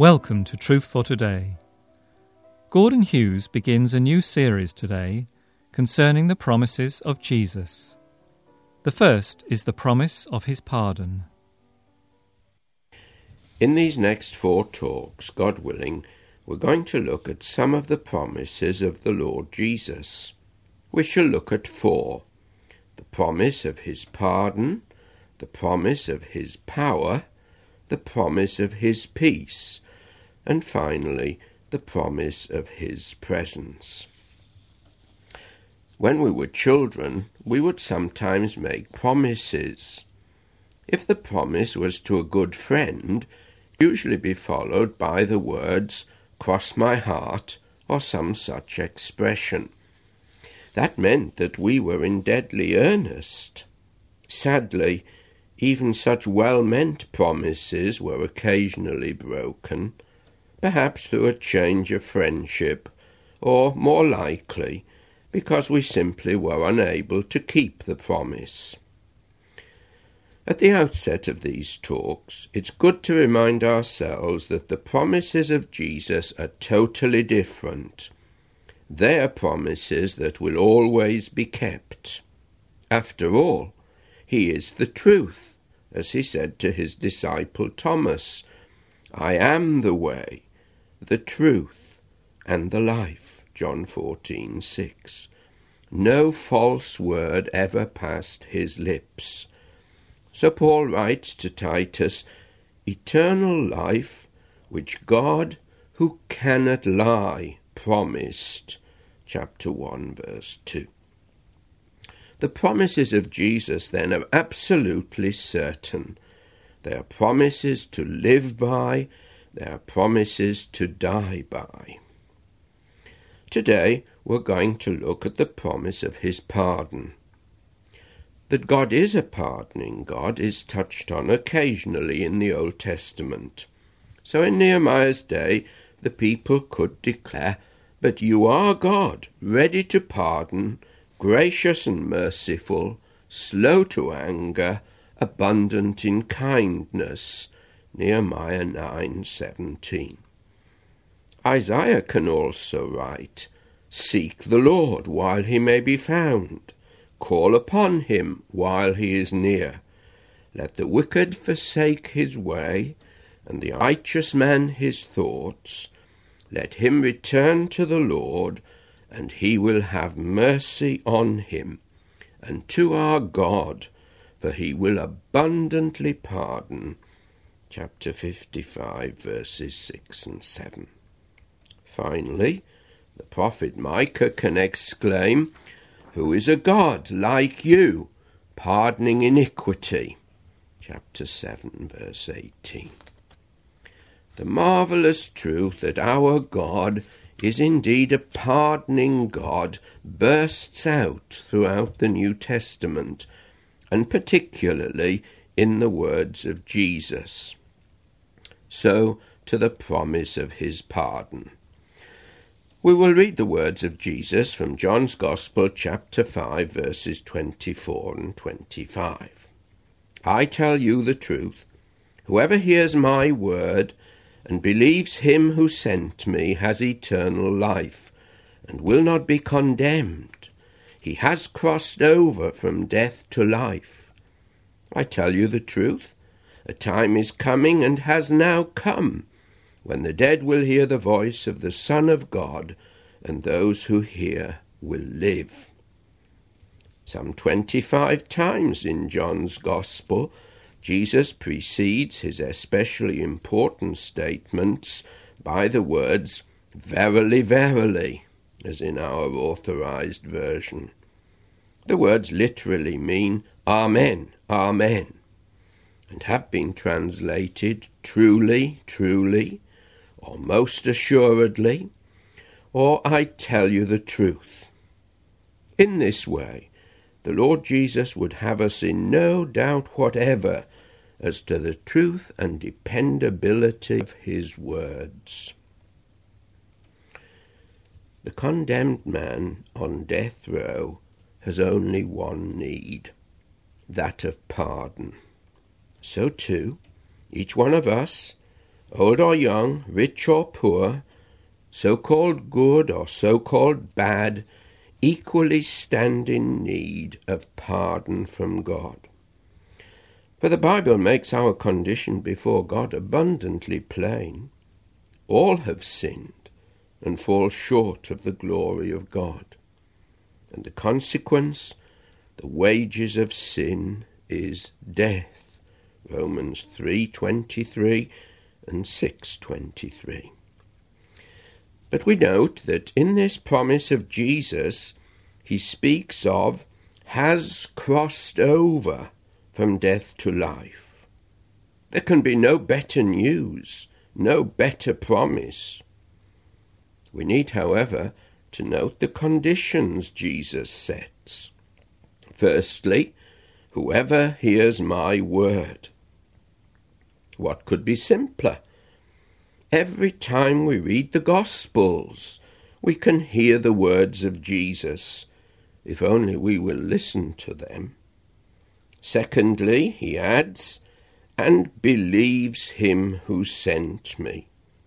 Welcome to Truth for Today. Gordon Hughes begins a new series today concerning the promises of Jesus. The first is the promise of his pardon. In these next 4 talks, God willing, we're going to look at some of the promises of the Lord Jesus. We shall look at 4. The promise of his pardon, the promise of his power, the promise of his peace, and finally, the promise of his presence. When we were children, we would sometimes make promises. If the promise was to a good friend, it would usually be followed by the words, "Cross my heart," or some such expression. That meant that we were in deadly earnest. Sadly, even such well-meant promises were occasionally broken, perhaps through a change of friendship, or, more likely, because we simply were unable to keep the promise. At the outset of these talks, it's good to remind ourselves that the promises of Jesus are totally different. They are promises that will always be kept. After all, he is the truth, as he said to his disciple Thomas, "I am the way, the truth, and the life," John 14:6. No false word ever passed his lips. So Paul writes to Titus, "Eternal life, which God, who cannot lie, promised," chapter 1, verse 2. The promises of Jesus, then, are absolutely certain. They are promises to live by, they are promises to die by. Today, we're going to look at the promise of his pardon. That God is a pardoning God is touched on occasionally in the Old Testament. So in Nehemiah's day, the people could declare, "But you are God, ready to pardon, gracious and merciful, slow to anger, abundant in kindness," Nehemiah 9:17. Isaiah can also write, "Seek the Lord while he may be found. Call upon him while he is near. Let the wicked forsake his way, and the righteous man his thoughts. Let him return to the Lord, and he will have mercy on him, and to our God, for he will abundantly pardon." Chapter 55, verses 6 and 7. Finally, the prophet Micah can exclaim, "Who is a God like you, pardoning iniquity?" Chapter 7, verse 18. The marvelous truth that our God is indeed a pardoning God bursts out throughout the New Testament, and particularly in the words of Jesus. So, to the promise of his pardon. We will read the words of Jesus from John's Gospel, chapter 5, verses 24 and 25. "I tell you the truth, whoever hears my word and believes him who sent me has eternal life, and will not be condemned. He has crossed over from death to life. I tell you the truth, a time is coming and has now come, when the dead will hear the voice of the Son of God, and those who hear will live." Some 25 times in John's Gospel, Jesus precedes his especially important statements by the words, "Verily, verily," as in our authorized version. The words literally mean, "Amen, Amen," and have been translated truly, truly, or most assuredly, or I tell you the truth. In this way, the Lord Jesus would have us in no doubt whatever as to the truth and dependability of his words. The condemned man on death row has only one need, that of pardon. So too, each one of us, old or young, rich or poor, so-called good or so-called bad, equally stand in need of pardon from God. For the Bible makes our condition before God abundantly plain. All have sinned and fall short of the glory of God. And the consequence, the wages of sin, is death. Romans 3:23 and 6:23. But we note that in this promise of Jesus, he speaks of has crossed over from death to life. There can be no better news, no better promise. We need, however, to note the conditions Jesus sets. Firstly, whoever hears my word. What could be simpler? Every time we read the Gospels, we can hear the words of Jesus, if only we will listen to them. Secondly, he adds, and believes him who sent me.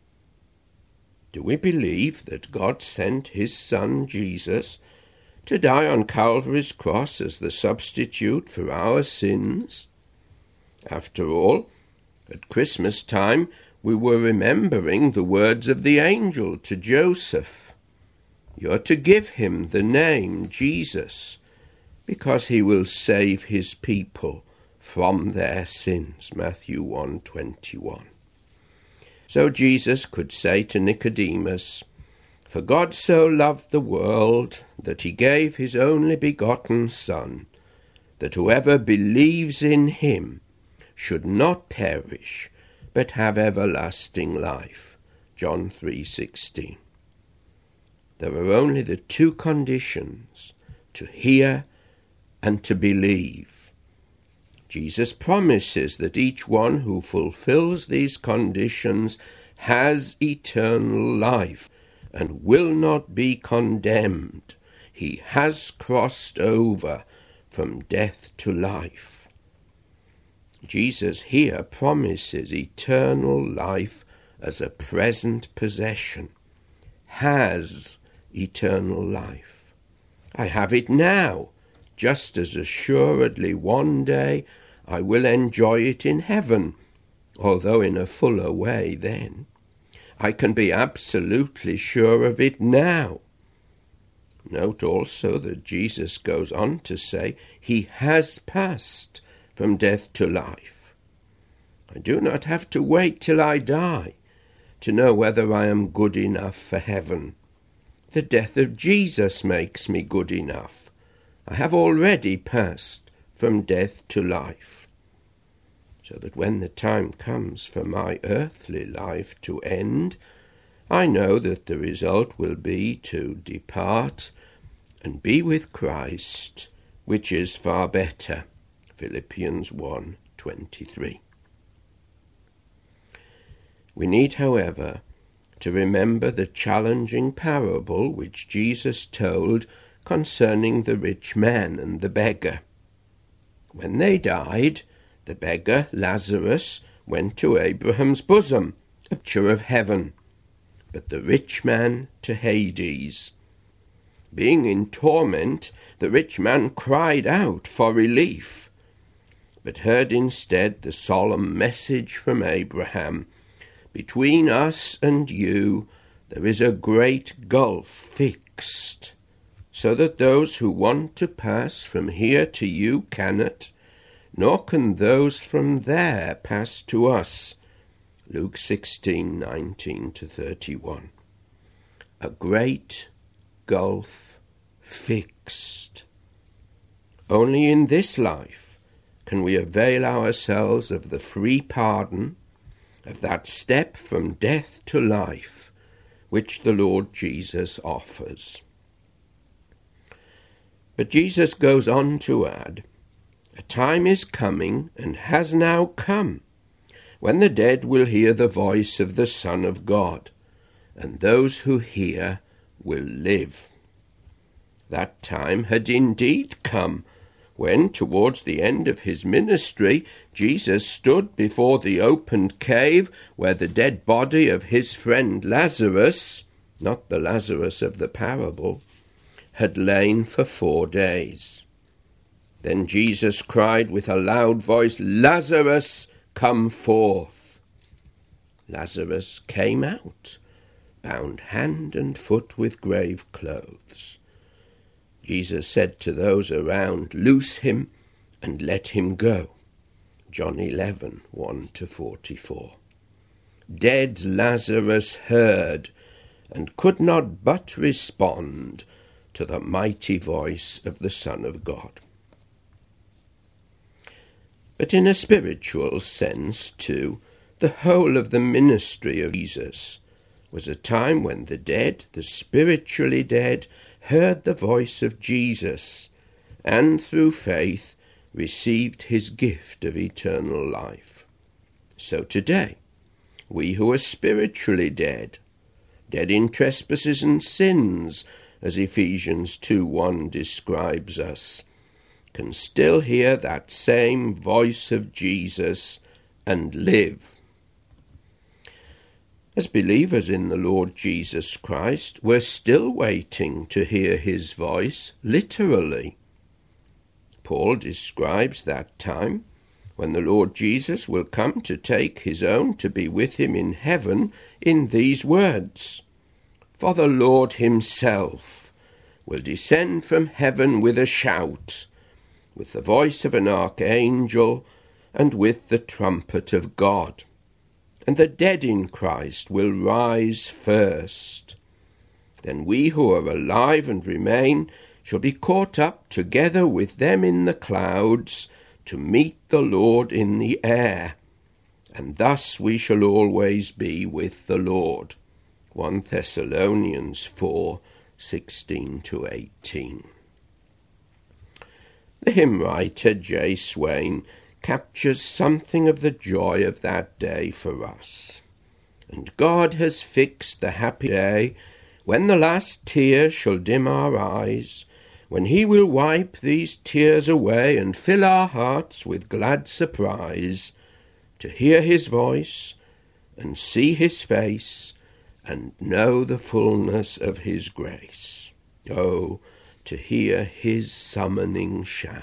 Do we believe that God sent his Son Jesus to die on Calvary's cross as the substitute for our sins? After all, at Christmas time, we were remembering the words of the angel to Joseph. You're to give him the name Jesus, because he will save his people from their sins. Matthew 1:21. So Jesus could say to Nicodemus, For God so loved the world that he gave his only begotten Son, that whoever believes in him should not perish, but have everlasting life. John 3:16. There are only the two conditions, to hear and to believe. Jesus promises that each one who fulfills these conditions has eternal life and will not be condemned. He has crossed over from death to life. Jesus here promises eternal life as a present possession. Has eternal life. I have it now, just as assuredly one day I will enjoy it in heaven, although in a fuller way then. I can be absolutely sure of it now. Note also that Jesus goes on to say he has passed from death to life. I do not have to wait till I die to know whether I am good enough for heaven. The death of Jesus makes me good enough. I have already passed from death to life. So that when the time comes for my earthly life to end, I know that the result will be to depart and be with Christ, which is far better. Philippians 1:23. We need, however, to remember the challenging parable which Jesus told concerning the rich man and the beggar. When they died, the beggar, Lazarus, went to Abraham's bosom, a picture of heaven, but the rich man to Hades. Being in torment, the rich man cried out for relief, but heard instead the solemn message from Abraham, Between us and you there is a great gulf fixed, so that those who want to pass from here to you cannot, nor can those from there pass to us. Luke 16:19-31. A great gulf fixed. Only in this life can we avail ourselves of the free pardon, of that step from death to life, which the Lord Jesus offers. But Jesus goes on to add, A time is coming, and has now come, when the dead will hear the voice of the Son of God, and those who hear will live. That time had indeed come, when, towards the end of his ministry, Jesus stood before the opened cave where the dead body of his friend Lazarus, not the Lazarus of the parable, had lain for 4 days. Then Jesus cried with a loud voice, "Lazarus, come forth." Lazarus came out, bound hand and foot with grave clothes. Jesus said to those around, "Loose him and let him go." John 11, 1-44. Dead Lazarus heard and could not but respond to the mighty voice of the Son of God. But in a spiritual sense, too, the whole of the ministry of Jesus was a time when the dead, the spiritually dead, heard the voice of Jesus, and through faith received his gift of eternal life. So today, we who are spiritually dead, dead in trespasses and sins, as Ephesians 2:1 describes us, can still hear that same voice of Jesus and live. As believers in the Lord Jesus Christ, we're still waiting to hear his voice, literally. Paul describes that time when the Lord Jesus will come to take his own to be with him in heaven in these words, "For the Lord himself will descend from heaven with a shout, with the voice of an archangel, and with the trumpet of God. And the dead in Christ will rise first. Then we who are alive and remain shall be caught up together with them in the clouds to meet the Lord in the air. And thus we shall always be with the Lord." 1 Thessalonians 4, 16-18. The hymn writer J. Swain captures something of the joy of that day for us. And God has fixed the happy day when the last tear shall dim our eyes, when he will wipe these tears away and fill our hearts with glad surprise, to hear his voice and see his face and know the fullness of his grace. Oh, to hear his summoning shout.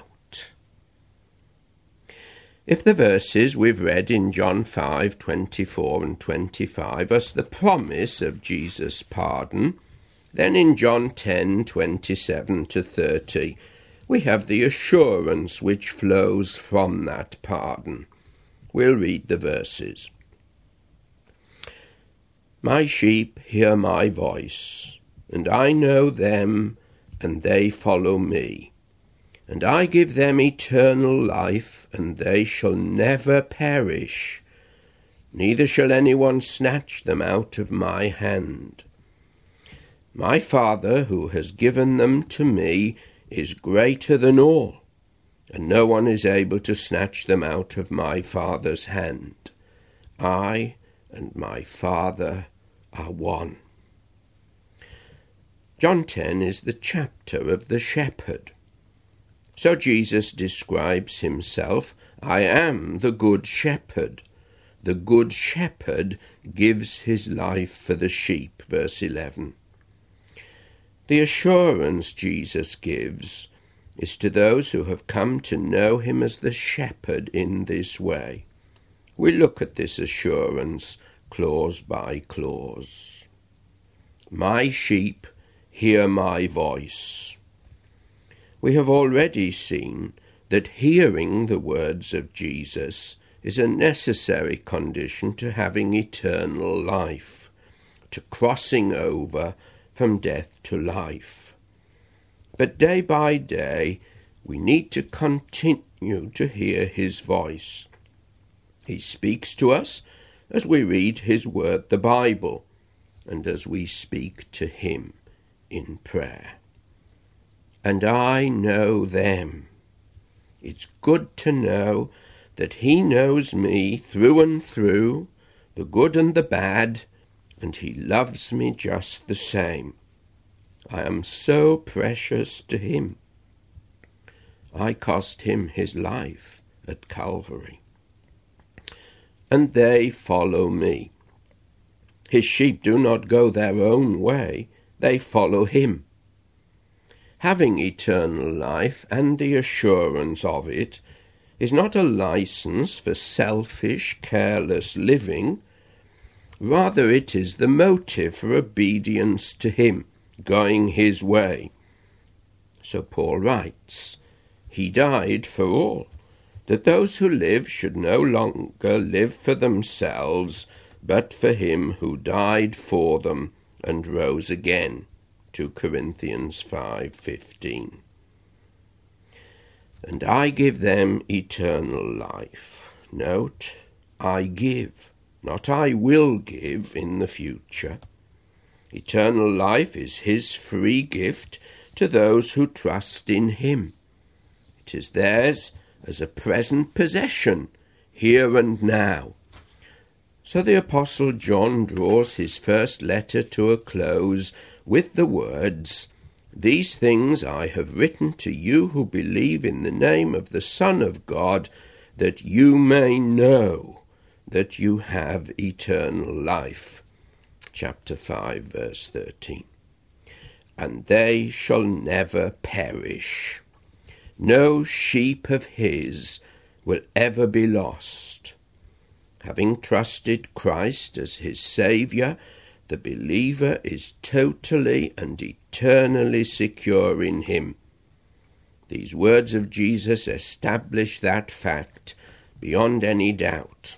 If the verses we've read in John 5, 24 and 25 are the promise of Jesus' pardon, then in John 10, 27-30, we have the assurance which flows from that pardon. We'll read the verses. "My sheep hear my voice, and I know them, and they follow me. And I give them eternal life, and they shall never perish, neither shall anyone snatch them out of my hand. My Father, who has given them to me, is greater than all, and no one is able to snatch them out of my Father's hand. I and my Father are one." John 10 is the chapter of the shepherd. So Jesus describes himself, "I am the good shepherd. The good shepherd gives his life for the sheep," verse 11. The assurance Jesus gives is to those who have come to know him as the shepherd in this way. We look at this assurance clause by clause. "My sheep hear my voice." We have already seen that hearing the words of Jesus is a necessary condition to having eternal life, to crossing over from death to life. But day by day, we need to continue to hear his voice. He speaks to us as we read his word, the Bible, and as we speak to him in prayer. And I know them. It's good to know that he knows me through and through, the good and the bad, and he loves me just the same. I am so precious to him. I cost him his life at Calvary. And they follow me. His sheep do not go their own way, they follow him. Having eternal life and the assurance of it is not a license for selfish, careless living. Rather, it is the motive for obedience to him, going his way. So Paul writes, "He died for all, that those who live should no longer live for themselves, but for him who died for them and rose again." 2 Corinthians 5:15. And I give them eternal life. Note, I give, not I will give in the future. Eternal life is his free gift to those who trust in him. It is theirs as a present possession, here and now. So the Apostle John draws his first letter to a close with the words, "These things I have written to you who believe in the name of the Son of God, that you may know that you have eternal life." Chapter 5, verse 13. And they shall never perish. No sheep of his will ever be lost. Having trusted Christ as his Saviour, the believer is totally and eternally secure in him. These words of Jesus establish that fact beyond any doubt.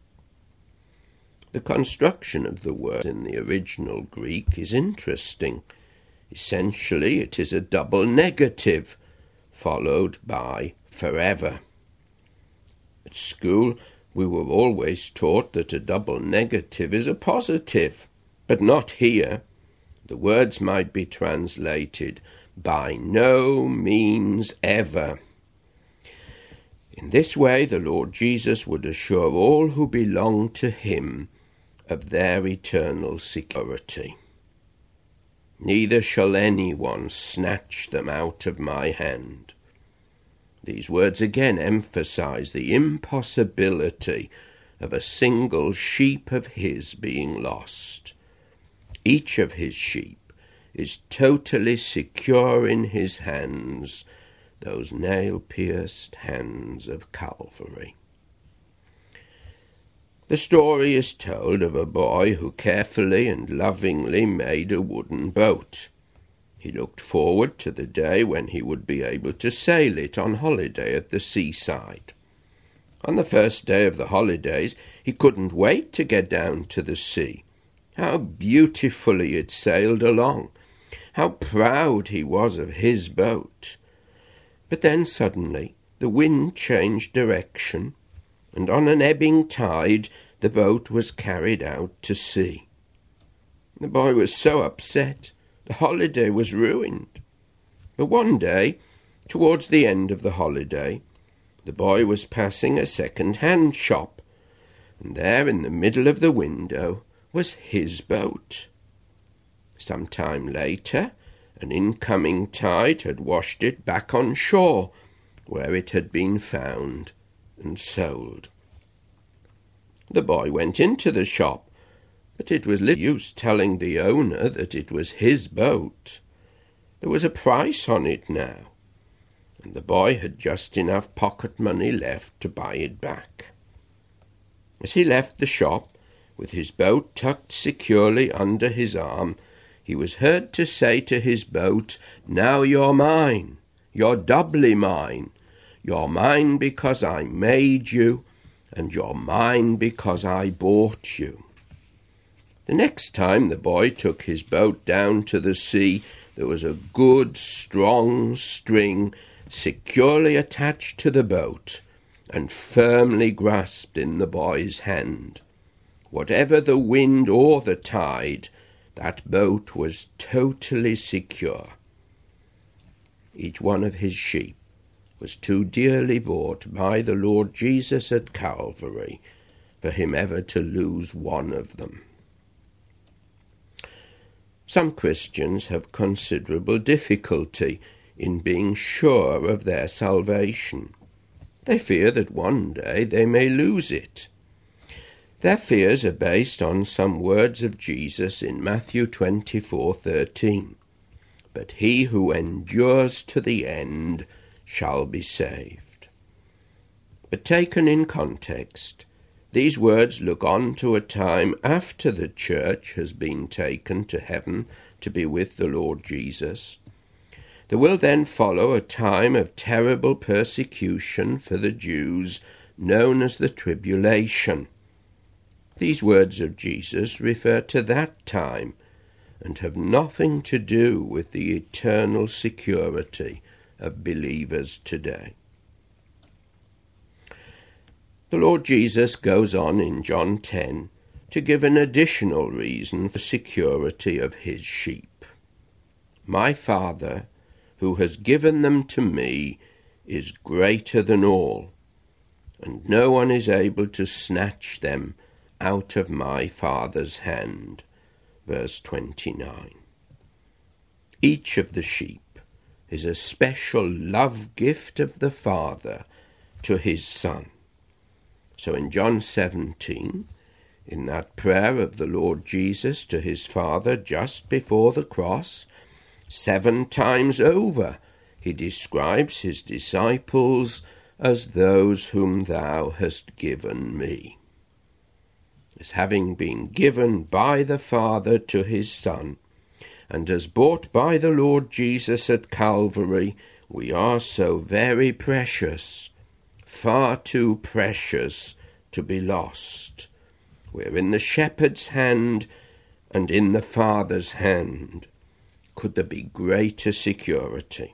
The construction of the word in the original Greek is interesting. Essentially, it is a double negative, followed by forever. At school, we were always taught that a double negative is a positive, but not here. The words might be translated, "by no means ever." In this way, the Lord Jesus would assure all who belong to him of their eternal security. "Neither shall anyone snatch them out of my hand." These words again emphasize the impossibility of a single sheep of his being lost. Each of his sheep is totally secure in his hands, those nail-pierced hands of Calvary. The story is told of a boy who carefully and lovingly made a wooden boat. He looked forward to the day when he would be able to sail it on holiday at the seaside. On the first day of the holidays, he couldn't wait to get down to the sea. How beautifully it sailed along! How proud he was of his boat! But then suddenly the wind changed direction, and on an ebbing tide the boat was carried out to sea. The boy was so upset. The holiday was ruined. But one day, towards the end of the holiday, the boy was passing a second-hand shop, and there in the middle of the window was his boat. Some time later, an incoming tide had washed it back on shore, where it had been found and sold. The boy went into the shop, but it was little use telling the owner that it was his boat. There was a price on it now, and the boy had just enough pocket money left to buy it back. As he left the shop, with his boat tucked securely under his arm, he was heard to say to his boat, "Now you're mine, you're doubly mine. You're mine because I made you, and you're mine because I bought you." The next time the boy took his boat down to the sea, there was a good, strong string securely attached to the boat and firmly grasped in the boy's hand. Whatever the wind or the tide, that boat was totally secure. Each one of his sheep was too dearly bought by the Lord Jesus at Calvary for him ever to lose one of them. Some Christians have considerable difficulty in being sure of their salvation. They fear that one day they may lose it. Their fears are based on some words of Jesus in Matthew 24:13. But he who endures to the end shall be saved. But taken in context, these words look on to a time after the church has been taken to heaven to be with the Lord Jesus. There will then follow a time of terrible persecution for the Jews, known as the tribulation. These words of Jesus refer to that time and have nothing to do with the eternal security of believers today. The Lord Jesus goes on in John 10 to give an additional reason for security of his sheep. My Father, who has given them to me, is greater than all, and no one is able to snatch them out of my Father's hand. Verse 29. Each of the sheep is a special love gift of the Father to his Son. So in John 17, in that prayer of the Lord Jesus to his Father just before the cross, 7 times over he describes his disciples as those whom thou hast given me. As having been given by the Father to his Son, and as bought by the Lord Jesus at Calvary, we are so very precious, far too precious to be lost. We're in the shepherd's hand and in the Father's hand. Could there be greater security?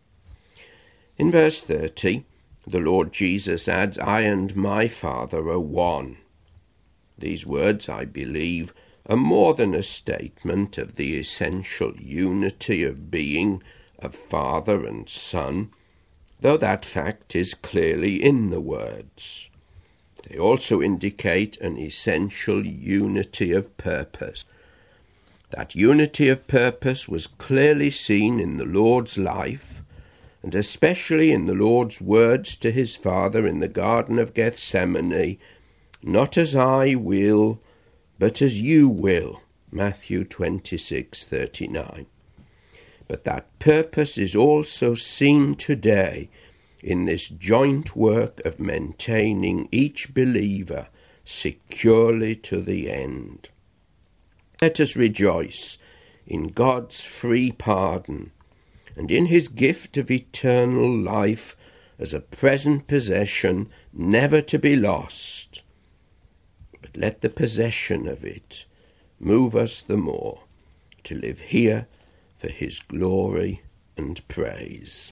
In verse 30, the Lord Jesus adds, I and my Father are one. These words, I believe, are more than a statement of the essential unity of being of Father and Son, though that fact is clearly in the words. They also indicate an essential unity of purpose. That unity of purpose was clearly seen in the Lord's life, and especially in the Lord's words to his Father in the Garden of Gethsemane, not as I will, but as you will, Matthew 26:39. But that purpose is also seen today in this joint work of maintaining each believer securely to the end. Let us rejoice in God's free pardon and in his gift of eternal life as a present possession never to be lost. But let the possession of it move us the more to live here for his glory and praise.